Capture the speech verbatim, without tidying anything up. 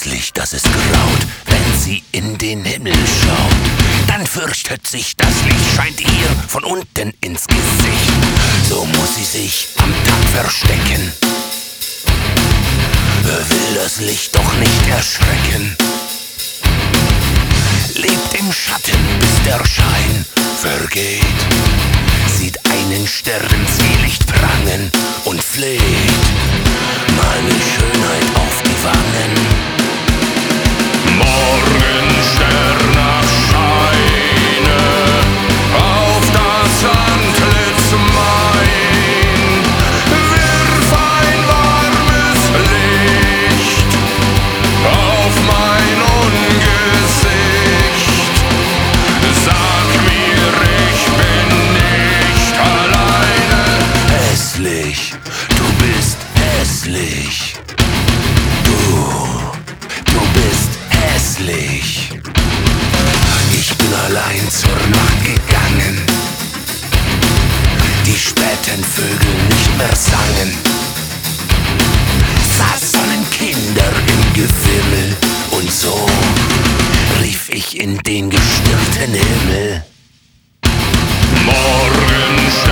hässlich, dass es graut, wenn sie in den Himmel schaut. Dann fürchtet sich, das Licht scheint ihr von unten ins Gesicht. So muss sie sich am Tag verstecken, will das Licht doch nicht erschrecken. Lebt im Schatten, bis der Schein vergeht, sieht einen Stern zwielicht prangen und fleht meine Schönheit auf die Wangen. Morgenstern erscheine auf das Antlitz mein, wirf ein warmes Licht auf mein Ungesicht. Sag mir, ich bin nicht alleine. Hässlich, du bist hässlich. Du, du bist hässlich. Ich bin allein zur Nacht gegangen, die späten Vögel nicht mehr sangen. Saßen Kinder im Gewimmel und so rief ich in den gestirnten Himmel. Morgenstern